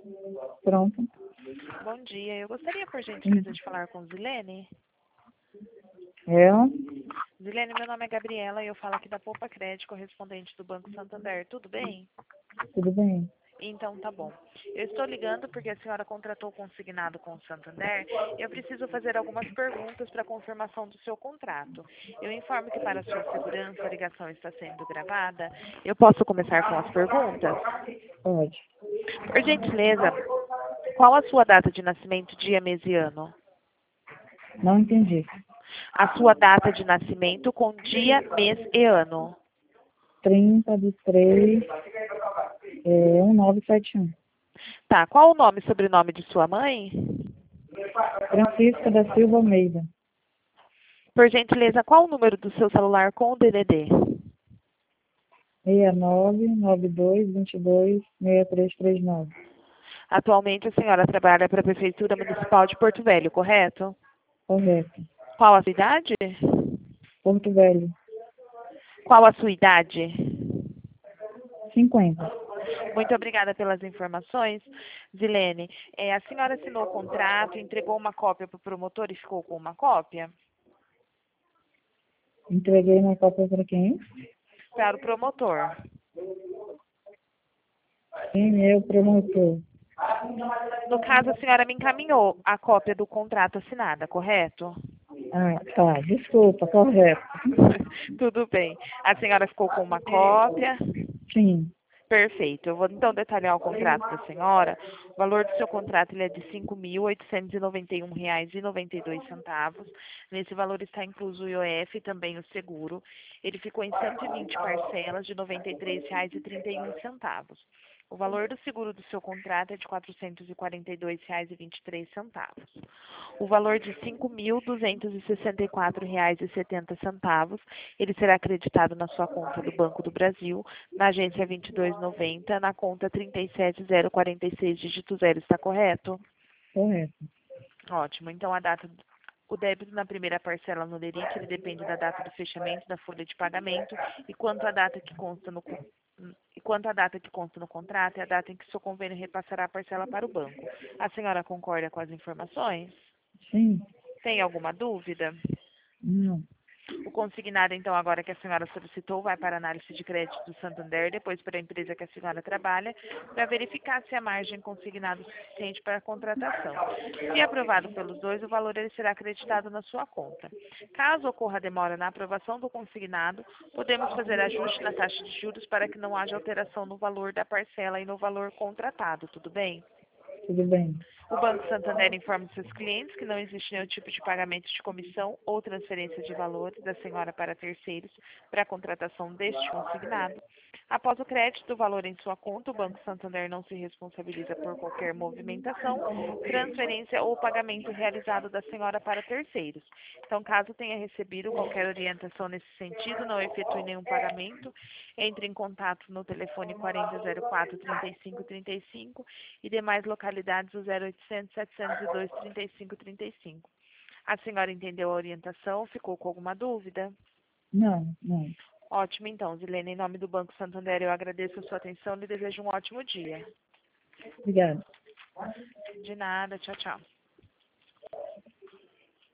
Pronto. Bom dia. Eu gostaria, por gentileza, de falar com Zilene. Eu? Zilene, meu nome é Gabriela e eu falo aqui da Poupa Crédito, correspondente do Banco Santander. Tudo bem? Tudo bem? Então, tá bom. Eu estou ligando porque a senhora contratou consignado com o Santander e eu preciso fazer algumas perguntas para confirmação do seu contrato. Eu informo que para sua segurança a ligação está sendo gravada. Eu posso começar com as perguntas? Pode. Por gentileza, qual a sua data de nascimento, dia, mês e ano? Não entendi. A sua data de nascimento com dia, mês e ano. 30/3, 1971. Tá, qual o nome e sobrenome de sua mãe? Francisca da Silva Almeida. Por gentileza, qual o número do seu celular com o DDD? 6992226339. Atualmente a senhora trabalha para a Prefeitura Municipal de Porto Velho, correto? Correto. Qual a sua idade? Porto Velho. Qual a sua idade? 50. Muito obrigada pelas informações. Zilene, a senhora assinou o contrato, entregou uma cópia para o promotor e ficou com uma cópia? Entreguei uma cópia para quem? Para o promotor. Quem é o promotor? No caso, a senhora me encaminhou a cópia do contrato assinada, correto? Ah, tá. Desculpa, correto. Tudo bem. A senhora ficou com uma cópia? Sim. Perfeito. Eu vou então detalhar o contrato da senhora. O valor do seu contrato ele é de R$ 5.891,92. Nesse valor está incluso o IOF e também o seguro. Ele ficou em 120 parcelas de R$ 93,31. O valor do seguro do seu contrato é de R$ 442,23. O valor de R$ 5.264,70, ele será acreditado na sua conta do Banco do Brasil, na agência 2290, na conta 37046, dígito 0, está correto? Correto. Ótimo. Então, o débito na primeira parcela no LERIC, ele depende da data do fechamento da folha de pagamento e quanto à data que consta no contrato é a data em que seu convênio repassará a parcela para o banco. A senhora concorda com as informações? Sim. Tem alguma dúvida? Não. O consignado, então, agora que a senhora solicitou, vai para a análise de crédito do Santander, depois para a empresa que a senhora trabalha, para verificar se a margem consignada é suficiente para a contratação. Se aprovado pelos dois, o valor ele será acreditado na sua conta. Caso ocorra demora na aprovação do consignado, podemos fazer ajuste na taxa de juros para que não haja alteração no valor da parcela e no valor contratado, tudo bem? Tudo bem. O Banco Santander informa seus clientes que não existe nenhum tipo de pagamento de comissão ou transferência de valores da senhora para terceiros para a contratação deste consignado. Após o crédito do valor em sua conta, o Banco Santander não se responsabiliza por qualquer movimentação, transferência ou pagamento realizado da senhora para terceiros. Então, caso tenha recebido qualquer orientação nesse sentido, não efetue nenhum pagamento, entre em contato no telefone 4004-3535 e demais localidades o 0800-702-3535. A senhora entendeu a orientação? Ficou com alguma dúvida? Não, não. Ótimo, então, Zilene, em nome do Banco Santander, eu agradeço a sua atenção e desejo um ótimo dia. Obrigada. De nada, tchau, tchau.